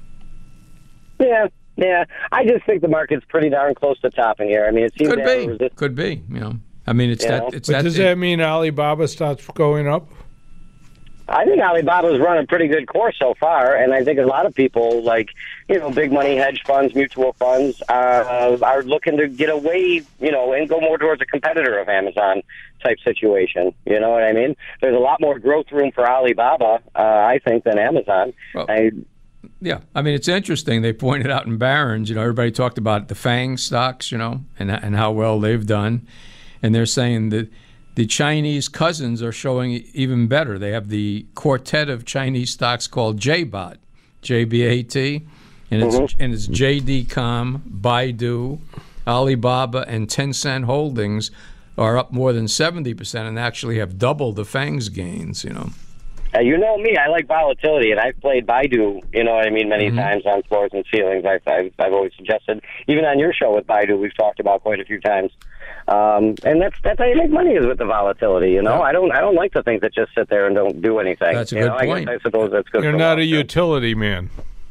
Yeah, I just think the market's pretty darn close to topping here. I mean, it seems could be. I mean, does that mean Alibaba starts going up? I think Alibaba's run a pretty good course so far, and I think a lot of people, like, big money hedge funds, mutual funds, are looking to get away, and go more towards a competitor of Amazon type situation. You know what I mean? There's a lot more growth room for Alibaba, I think, than Amazon. Well, yeah, I mean, it's interesting. They pointed out in Barron's, everybody talked about the FANG stocks, and how well they've done. And they're saying that the Chinese cousins are showing even better. They have the quartet of Chinese stocks called JBOT, JBAT, and it's JD.com, Baidu, Alibaba, and Tencent Holdings are up more than 70% and actually have doubled the FANG's gains, You know me, I like volatility, and I've played Baidu, many times on floors and ceilings. I've always suggested, even on your show with Baidu, we've talked about quite a few times. And that's how you make money, is with the volatility. Yeah. I don't like the things that just sit there and don't do anything. That's a good point. I suppose that's good. You're not a utility man.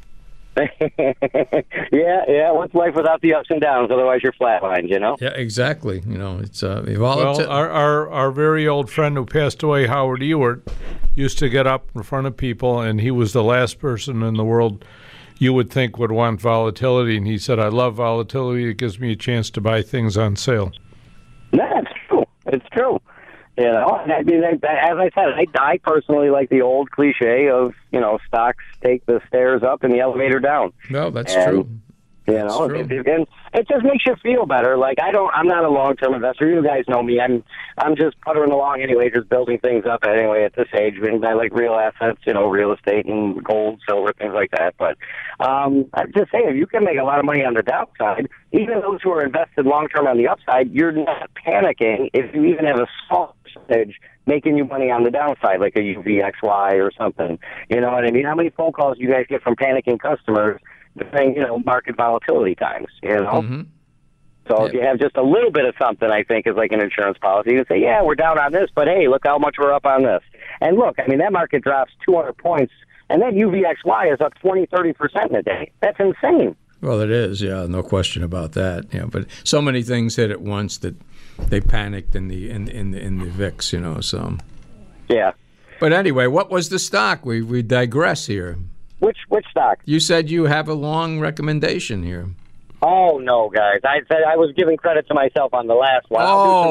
Yeah. What's life without the ups and downs? Otherwise, you're flatlined. Yeah, exactly. It's volatile. Well, our very old friend who passed away, Howard Ewart, used to get up in front of people, and he was the last person in the world you would think would want volatility. And he said, "I love volatility. It gives me a chance to buy things on sale." That's true. It's true. You know, I mean, as I said, I personally like the old cliche of, you know, stocks take the stairs up and the elevator down. No, that's true. You know, and it just makes you feel better. Like I'm not a long-term investor. You guys know me. I'm just puttering along anyway, just building things up anyway at this age. And I like real assets, you know, real estate and gold, silver, things like that. But I'm just saying, you can make a lot of money on the downside. Even those who are invested long-term on the upside, you're not panicking if you even have a small percentage making you money on the downside, like a UVXY or something. You know what I mean? How many phone calls do you guys get from panicking customers during, you know, market volatility times, you know? Mm-hmm. So if you have just a little bit of something, I think, is like an insurance policy. You can say, yeah, we're down on this, but hey, look how much we're up on this. And look, I mean, that market drops 200 points, and that UVXY is up 20, 30% in a day. That's insane. Well, it is, yeah, no question about that. Yeah, but so many things hit at once that they panicked in the VIX, you know. So yeah. But anyway, what was the stock? We digress here. Which stock? You said you have a long recommendation here. Oh no, guys! I said I was giving credit to myself on the last one.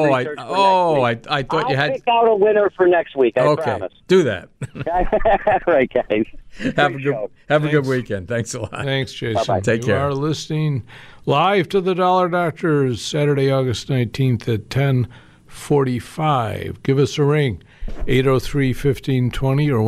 I thought you had. I'll pick out a winner for next week. I promise. Do that. All right, guys. Have a good weekend. Thanks a lot. Thanks, Jason. Bye-bye. Take care. You are listening live to the Dollar Doctors, Saturday, August 19th at 10:45. Give us a ring, 803-1520 or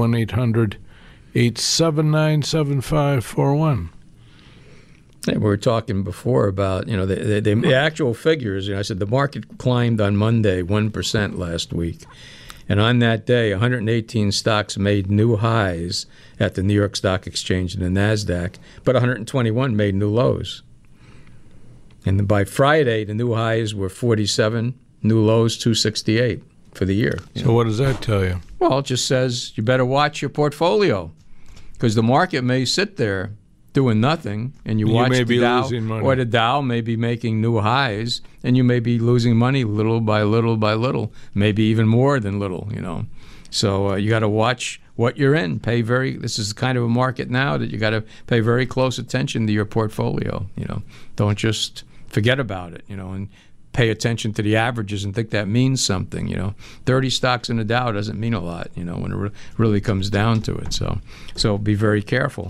1-800-879-7541. Yeah, we were talking before about, you know, the actual figures. You know, I said the market climbed on Monday 1% last week. And on that day, 118 stocks made new highs at the New York Stock Exchange and the NASDAQ, but 121 made new lows. And by Friday, the new highs were 47, new lows 268 for the year. So what does that tell you? Well, it just says you better watch your portfolio because the market may sit there doing nothing, and you watch the Dow, or the Dow may be making new highs, and you may be losing money little by little by little, maybe even more than little, you know. So you got to watch what you're in. This is kind of a market now that you got to pay very close attention to your portfolio, you know. Don't just forget about it, you know, and pay attention to the averages and think that means something, you know. 30 stocks in the Dow doesn't mean a lot, you know, when it really comes down to it. So be very careful.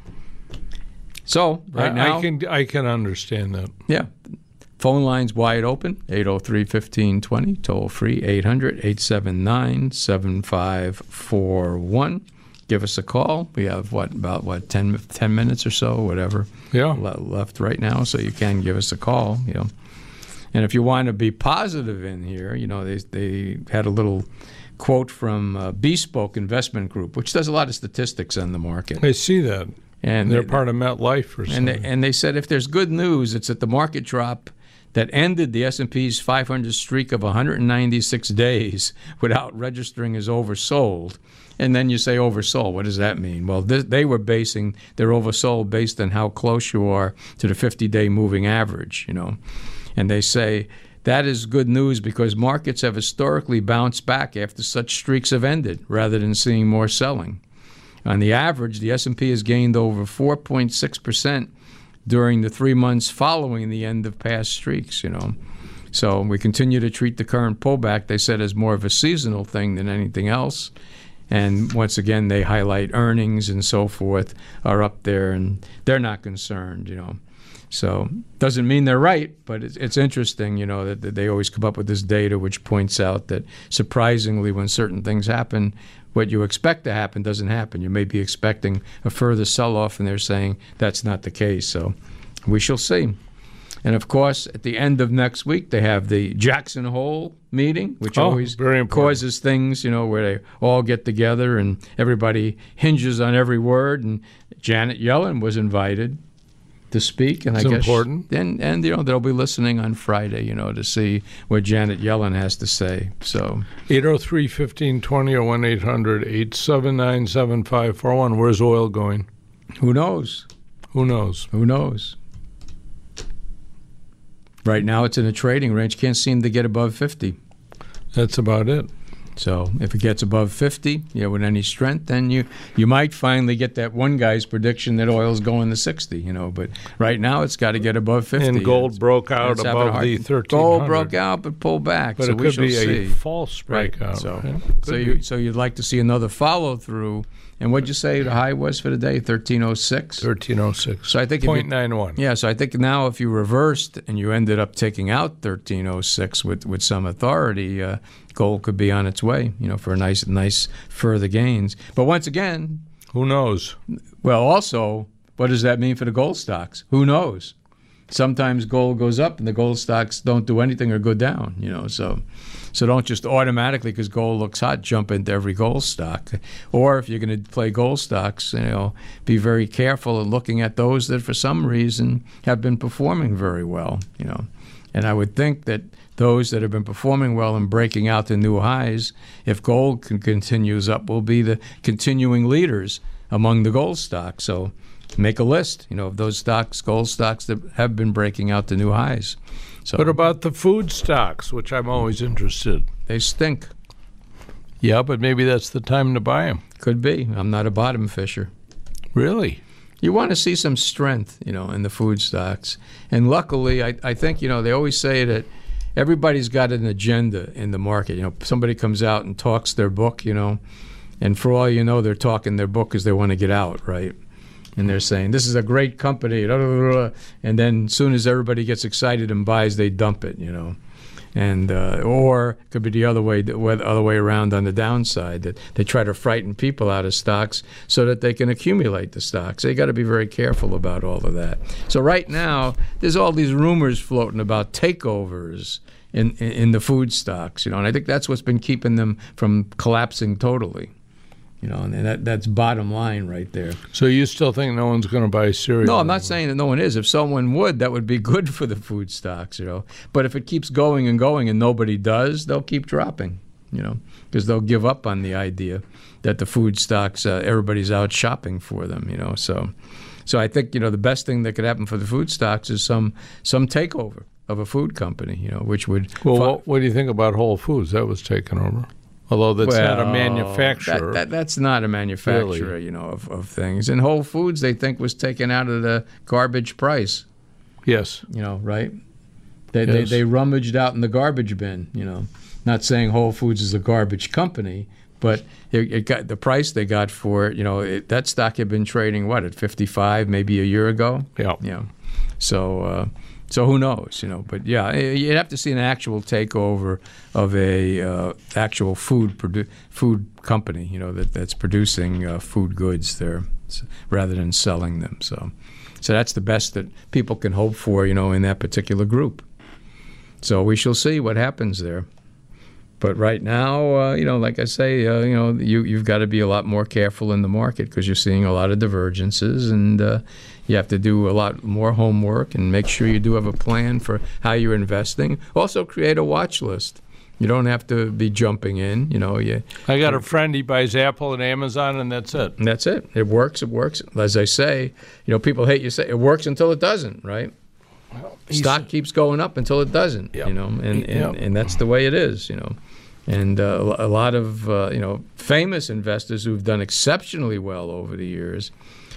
So right now, I can understand that. Yeah, phone lines wide open, 803-1520, toll free 800-879-7541. Give us a call. We have about 10 minutes or so, whatever. Yeah, left right now, so you can give us a call. You know, and if you want to be positive in here, you know, they had a little quote from Bespoke Investment Group, which does a lot of statistics on the market. I see that. And they're part of MetLife or something. And they said if there's good news, it's that the market drop that ended the S&P's 500 streak of 196 days without registering as oversold. And then you say oversold. What does that mean? Well, they were basing their oversold based on how close you are to the 50-day moving average, you know. And they say that is good news because markets have historically bounced back after such streaks have ended rather than seeing more selling. On the average, the S&P has gained over 4.6% during the 3 months following the end of past streaks, you know. So we continue to treat the current pullback, they said, as more of a seasonal thing than anything else. And once again, they highlight earnings and so forth are up there, and they're not concerned, you know. So doesn't mean they're right, but it's interesting, you know, that they always come up with this data which points out that surprisingly when certain things happen, what you expect to happen doesn't happen. You may be expecting a further sell-off, and they're saying that's not the case. So we shall see. And, of course, at the end of next week, they have the Jackson Hole meeting, which always causes things, you know, where they all get together and everybody hinges on every word. And Janet Yellen was invited to speak, and I guess important. And you know they'll be listening on Friday, you know, to see what Janet Yellen has to say. So 803-1520 or 1-800-879-7541. Where's oil going? Who knows? Who knows? Who knows? Right now, it's in a trading range. Can't seem to get above 50. That's about it. So if it gets above 50, with any strength, then you might finally get that one guy's prediction that oil's going to 60, But right now it's got to get above 50. And gold broke out above the 1300. Gold broke out but pulled back. But so it could be a false breakout. Right. So you'd like to see another follow through. And what'd you say the high was for the day? 1306. 1306. So I think 0.91. Yeah. So I think now if you reversed and you ended up taking out 1306 with some authority, gold could be on its way, for a nice further gains. But once again, who knows? Well, also, what does that mean for the gold stocks? Who knows? Sometimes gold goes up and the gold stocks don't do anything or go down, So don't just automatically, because gold looks hot, jump into every gold stock. Or if you're going to play gold stocks, be very careful in looking at those that for some reason have been performing very well, And I would think that those that have been performing well and breaking out to new highs, if gold continues up, will be the continuing leaders among the gold stocks. So make a list, of those stocks, gold stocks that have been breaking out to new highs. So, what about the food stocks, which I'm always interested? They stink. Yeah, but maybe that's the time to buy them. Could be. I'm not a bottom fisher. Really? You want to see some strength, in the food stocks. And luckily, I think, they always say that everybody's got an agenda in the market. Somebody comes out and talks their book, and for all you know, they're talking their book because they want to get out, right? And they're saying, this is a great company, and then as soon as everybody gets excited and buys, they dump it, And or it could be the other way around on the downside, that they try to frighten people out of stocks so that they can accumulate the stocks. So you got to be very careful about all of that. So right now, there's all these rumors floating about takeovers in the food stocks, and I think that's what's been keeping them from collapsing totally. And that's bottom line right there. So you still think no one's going to buy cereal? No, I'm not saying that no one is. If someone would, that would be good for the food stocks, But if it keeps going and going and nobody does, they'll keep dropping, because they'll give up on the idea that the food stocks, everybody's out shopping for them, So I think, the best thing that could happen for the food stocks is some takeover of a food company, which would... Well, what do you think about Whole Foods? That was taken over. Although that's not a manufacturer. That's not a manufacturer, really. Of things. And Whole Foods, they think, was taken out of the garbage price. Yes. Right? They rummaged out in the garbage bin, Not saying Whole Foods is a garbage company, but it got the price they got for it, that stock had been trading, at 55 maybe a year ago? Yeah. So who knows, But yeah, you'd have to see an actual takeover of a actual food company, that's producing food goods there, rather than selling them. So that's the best that people can hope for, in that particular group. So we shall see what happens there. But right now, like I say, you've got to be a lot more careful in the market because you're seeing a lot of divergences, and you have to do a lot more homework and make sure you do have a plan for how you're investing. Also, create a watch list. You don't have to be jumping in. I got a friend. He buys Apple and Amazon, and that's it. And that's it. It works. It works. As I say, people hate you say it works until it doesn't, right? Well, stock keeps going up until it doesn't. Yep. And that's the way it is. And a lot of famous investors who've done exceptionally well over the years.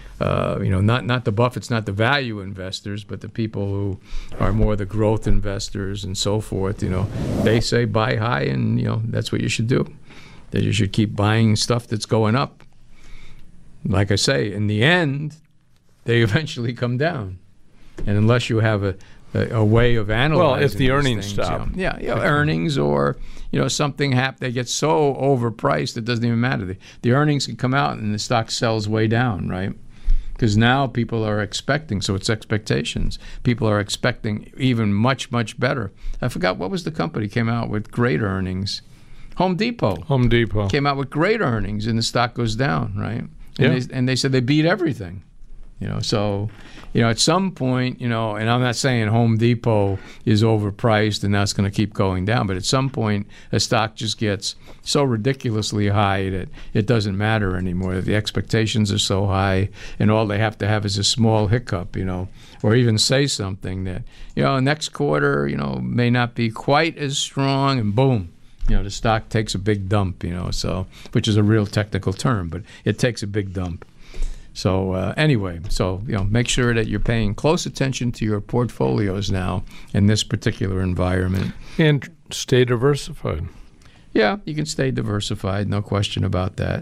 Not the Buffetts, not the value investors, but the people who are more the growth investors and so forth. They say buy high, and that's what you should do. That you should keep buying stuff that's going up. Like I say, in the end, they eventually come down, and unless you have a way of analyzing. Well, if the earnings things, stop, earnings or something happen, they get so overpriced it doesn't even matter. The earnings can come out and the stock sells way down, right? Because now people are expecting, so it's expectations. People are expecting even much, much better. I forgot what was the company came out with great earnings. Home Depot came out with great earnings, and the stock goes down, right? And they said they beat everything. So at some point, and I'm not saying Home Depot is overpriced and that's going to keep going down, but at some point, a stock just gets so ridiculously high that it doesn't matter anymore. The expectations are so high, and all they have to have is a small hiccup, or even say something that, next quarter, may not be quite as strong, and boom, the stock takes a big dump, so which is a real technical term, but it takes a big dump. So anyway, make sure that you're paying close attention to your portfolios now in this particular environment. And stay diversified. Yeah, you can stay diversified, no question about that.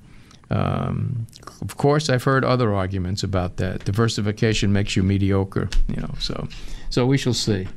Of course, I've heard other arguments about that. Diversification makes you mediocre, so we shall see.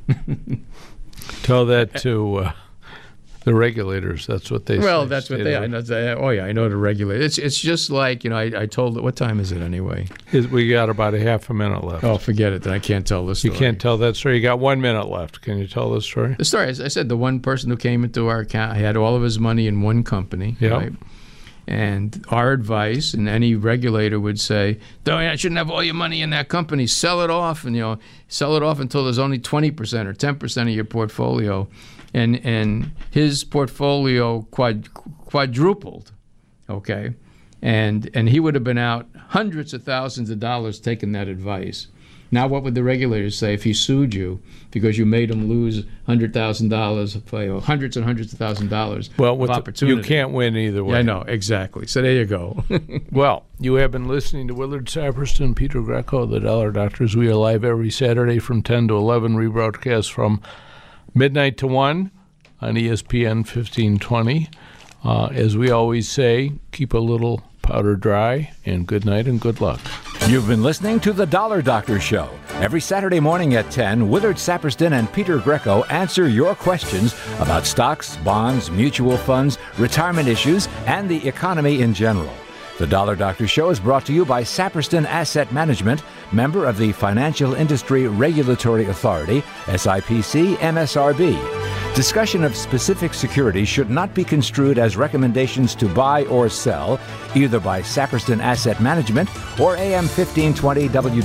Tell that to the regulators. That's what they say. Well, that's what they. I know the regulators. It's just like I told. What time is it anyway? We got about a half a minute left. Oh, forget it. Then I can't tell this story. You can't tell that story. You got 1 minute left. Can you tell the story? The story, as I said, the one person who came into our account had all of his money in one company. Yeah. Right? And our advice, and any regulator would say, I shouldn't have all your money in that company. Sell it off, and sell it off until there's only 20% or 10% of your portfolio. And his portfolio quadrupled, okay? And he would have been out hundreds of thousands of dollars taking that advice. Now, what would the regulators say if he sued you because you made him lose $100,000, hundreds and hundreds of $1,000 of opportunity? You can't win either way. Yeah, I know, exactly. So there you go. Well, you have been listening to Willard Saperston, Peter Greco, the Dollar Doctors. We are live every Saturday from 10 to 11, rebroadcast from midnight to 1 on ESPN 1520. As we always say, keep a little powder dry, and good night and good luck. You've been listening to The Dollar Doctor Show. Every Saturday morning at 10, Willard Saperston and Peter Greco answer your questions about stocks, bonds, mutual funds, retirement issues, and the economy in general. The Dollar Doctor Show is brought to you by Saperston Asset Management, member of the Financial Industry Regulatory Authority, SIPC MSRB. Discussion of specific securities should not be construed as recommendations to buy or sell, either by Saperston Asset Management or AM 1520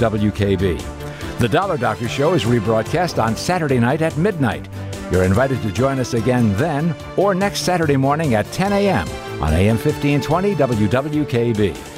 WWKB. The Dollar Doctor Show is rebroadcast on Saturday night at midnight. You're invited to join us again then or next Saturday morning at 10 a.m. on AM 1520 WWKB.